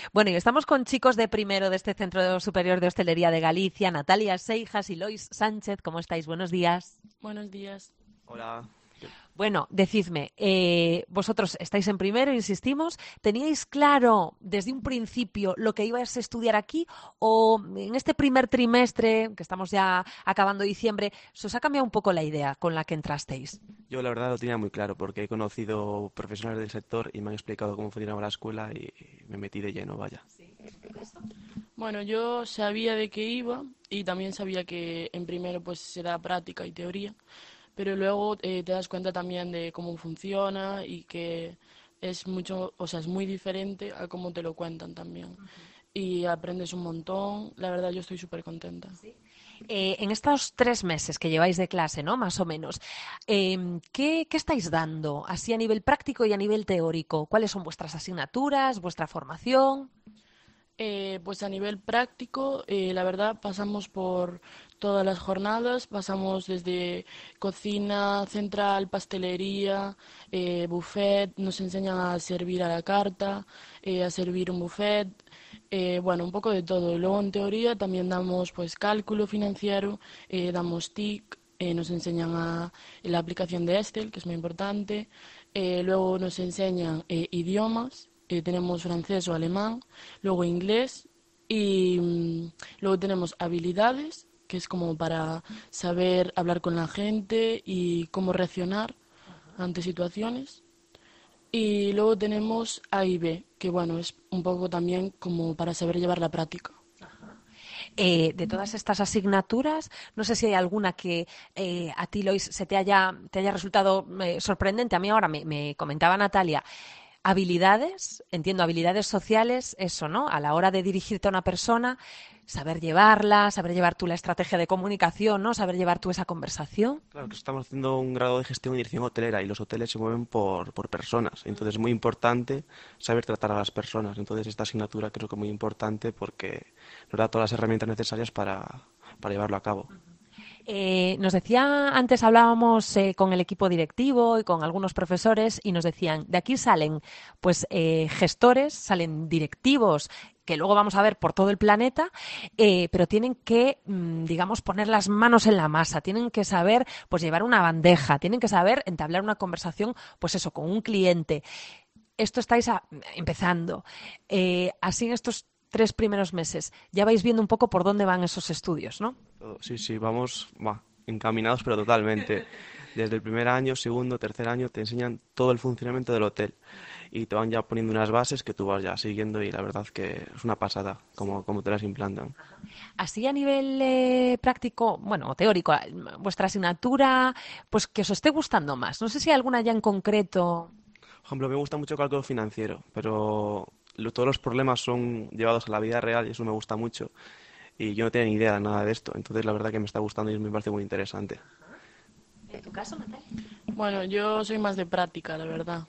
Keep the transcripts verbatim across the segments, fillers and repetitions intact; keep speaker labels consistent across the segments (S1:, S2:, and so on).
S1: Bueno, y estamos con chicos de primero de este Centro Superior de Hostelería de Galicia, Natalia Seijas y Lois Sánchez. ¿Cómo estáis? Buenos días.
S2: Buenos días.
S3: Hola.
S1: Bueno, decidme, eh, vosotros estáis en primero, insistimos, ¿teníais claro desde un principio lo que ibais a estudiar aquí o en este primer trimestre, que estamos ya acabando diciembre, se os ha cambiado un poco la idea con la que entrasteis?
S3: Yo la verdad lo tenía muy claro porque he conocido profesionales del sector y me han explicado cómo funcionaba la escuela y me metí de lleno, vaya.
S2: Bueno, yo sabía de qué iba y también sabía que en primero pues será práctica y teoría, pero luego eh, te das cuenta también de cómo funciona y que es mucho, o sea, es muy diferente a cómo te lo cuentan también. Y aprendes un montón. La verdad, yo estoy súper contenta.
S1: Eh, en estos tres meses que lleváis de clase, ¿no? Más o menos, eh, ¿qué, qué estáis dando así a nivel práctico y a nivel teórico? ¿Cuáles son vuestras asignaturas, vuestra formación?
S2: Eh, pues a nivel práctico, eh, la verdad, pasamos por todas las jornadas, pasamos desde cocina central, pastelería, eh, buffet, nos enseñan a servir a la carta, eh, a servir un buffet, eh, bueno, un poco de todo. Y luego en teoría también damos pues cálculo financiero, eh, damos T I C, eh, nos enseñan a, la aplicación de Excel, que es muy importante, eh, luego nos enseñan eh, idiomas. Eh, tenemos francés o alemán, luego inglés y mm, luego tenemos habilidades, que es como para saber hablar con la gente y cómo reaccionar ante situaciones. Y luego tenemos A y B, que bueno, es un poco también como para saber llevar la práctica.
S1: Eh, de todas estas asignaturas, no sé si hay alguna que eh, a ti, Lois, se te haya, te haya resultado eh, sorprendente. A mí ahora me, me comentaba Natalia, habilidades, entiendo, habilidades sociales, eso, ¿no? A la hora de dirigirte a una persona, saber llevarla, saber llevar tú la estrategia de comunicación, ¿no? Saber llevar tú esa conversación.
S3: Claro que estamos haciendo un grado de gestión y dirección hotelera y los hoteles se mueven por, por personas. Entonces es muy importante saber tratar a las personas. Entonces esta asignatura creo que es muy importante porque nos da todas las herramientas necesarias para, para llevarlo a cabo.
S1: Eh, nos decía, antes hablábamos eh, con el equipo directivo y con algunos profesores y nos decían, de aquí salen pues eh, gestores, salen directivos que luego vamos a ver por todo el planeta, eh, pero tienen que, mmm, digamos, poner las manos en la masa, tienen que saber pues llevar una bandeja, tienen que saber entablar una conversación, pues eso, con un cliente. Esto estáis a, empezando. Eh, así en estos tres primeros meses ya vais viendo un poco por dónde van esos estudios, ¿no?
S3: Sí, sí, vamos va, encaminados pero totalmente. Desde el primer año, segundo, tercer año te enseñan todo el funcionamiento del hotel y te van ya poniendo unas bases que tú vas ya siguiendo y la verdad que es una pasada como, como te las implantan.
S1: Así a nivel eh, práctico, bueno, o teórico, vuestra asignatura, pues que os esté gustando más. No sé si hay alguna ya en concreto.
S3: Por ejemplo, me gusta mucho el cálculo financiero, pero lo- todos los problemas son llevados a la vida real y eso me gusta mucho. Y yo no tenía ni idea de nada de esto, entonces la verdad que me está gustando y me parece muy interesante.
S1: ¿En tu caso, Natalia?
S2: Bueno, yo soy más de práctica, la verdad.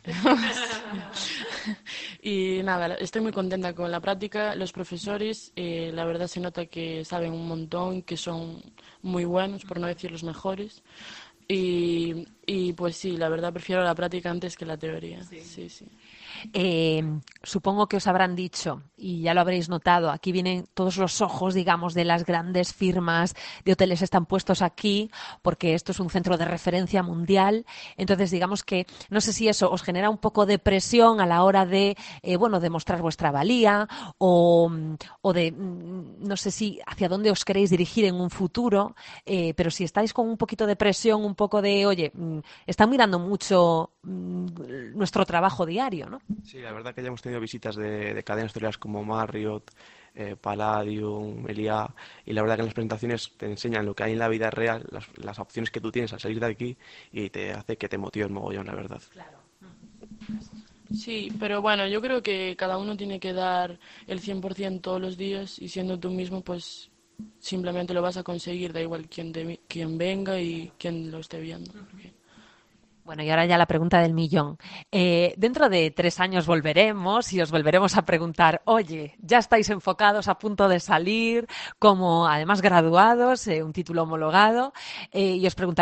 S2: Y nada, estoy muy contenta con la práctica. Los profesores, eh, la verdad se nota que saben un montón, que son muy buenos, por no decir los mejores. Y, y pues sí, la verdad prefiero la práctica antes que la teoría. Sí, sí. sí.
S1: Eh, supongo que os habrán dicho, y ya lo habréis notado, aquí vienen todos los ojos, digamos, de las grandes firmas de hoteles están puestos aquí, porque esto es un centro de referencia mundial. Entonces, digamos que, no sé si eso os genera un poco de presión a la hora de, eh, bueno, demostrar vuestra valía o, o de, no sé si hacia dónde os queréis dirigir en un futuro, eh, pero si estáis con un poquito de presión, un poco de, oye, están mirando mucho nuestro trabajo diario, ¿no?
S3: Sí, la verdad que ya hemos tenido visitas de, de cadenas hoteleras como Marriott, eh, Palladium, Meliá, y la verdad que en las presentaciones te enseñan lo que hay en la vida real, las, las opciones que tú tienes al salir de aquí y te hace que te motive el mogollón, la verdad.
S1: Claro.
S2: Sí, pero bueno, yo creo que cada uno tiene que dar el cien por ciento todos los días y siendo tú mismo, pues simplemente lo vas a conseguir, da igual quién, de, quién venga y quién lo esté viendo. Porque...
S1: Bueno, y ahora ya la pregunta del millón. Eh, dentro de tres años volveremos y os volveremos a preguntar, oye, ya estáis enfocados a punto de salir, como además graduados, eh, un título homologado, eh, y os preguntaremos,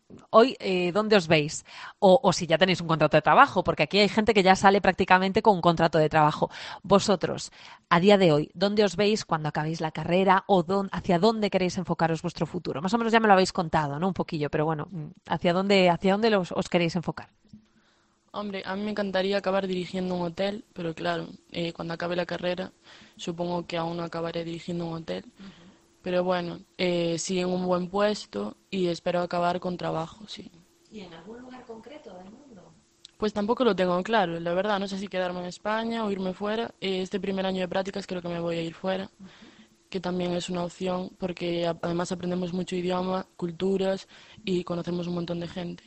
S1: hoy, eh, ¿dónde os veis? O, o si ya tenéis un contrato de trabajo, porque aquí hay gente que ya sale prácticamente con un contrato de trabajo. Vosotros, a día de hoy, ¿dónde os veis cuando acabéis la carrera o dónde, hacia dónde queréis enfocaros vuestro futuro? Más o menos ya me lo habéis contado, ¿no? Un poquillo, pero bueno, ¿hacia dónde, hacia dónde los, os queréis enfocar?
S2: Hombre, a mí me encantaría acabar dirigiendo un hotel, pero claro, eh, cuando acabe la carrera, supongo que aún no acabaré dirigiendo un hotel. Pero bueno, eh, sí en un buen puesto y espero acabar con trabajo, sí.
S1: ¿Y en algún lugar concreto del mundo?
S2: Pues tampoco lo tengo claro, la verdad, no sé si quedarme en España o irme fuera. Eh, este primer año de prácticas creo que me voy a ir fuera, que también es una opción porque a- además aprendemos mucho idioma, culturas y conocemos un montón de gente.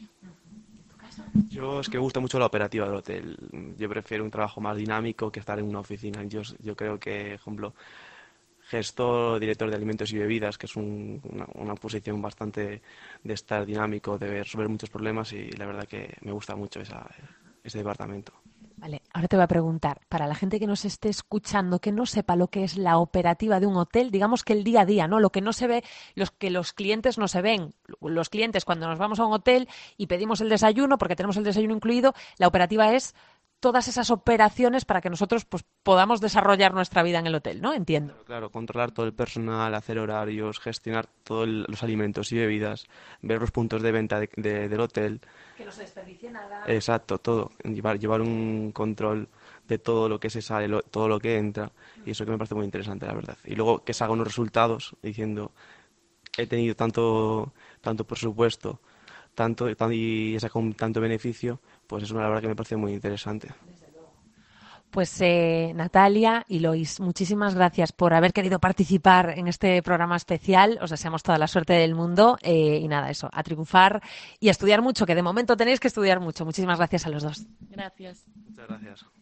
S3: Yo es que me gusta mucho la operativa del hotel. Yo prefiero un trabajo más dinámico que estar en una oficina. Yo, yo creo que, por ejemplo, gestor, director de alimentos y bebidas, que es un- una, una posición bastante de estar dinámico, de resolver muchos problemas y la verdad que me gusta mucho esa, ese departamento.
S1: Vale, ahora te voy a preguntar, para la gente que nos esté escuchando, que no sepa lo que es la operativa de un hotel, digamos que el día a día, ¿no? Lo que no se ve, los que los clientes no se ven. Los clientes cuando nos vamos a un hotel y pedimos el desayuno, porque tenemos el desayuno incluido, la operativa es todas esas operaciones para que nosotros pues, podamos desarrollar nuestra vida en el hotel, ¿no? Entiendo.
S3: Claro, claro, controlar todo el personal, hacer horarios, gestionar todos los alimentos y bebidas, ver los puntos de venta de- de- del hotel.
S1: Que no se desperdicie nada.
S3: Exacto, todo. Llevar, llevar un control de todo lo que se sale, lo- todo lo que entra. Y eso que me parece muy interesante, la verdad. Y luego que salgan unos resultados diciendo, he tenido tanto, tanto presupuesto, tanto, tan- y he sacado un tanto beneficio, pues es una la verdad que me parece muy interesante.
S1: Pues eh, Natalia y Lois, muchísimas gracias por haber querido participar en este programa especial. Os deseamos toda la suerte del mundo eh, y nada, eso, a triunfar y a estudiar mucho, que de momento tenéis que estudiar mucho. Muchísimas gracias a los dos.
S2: Gracias.
S3: Muchas gracias.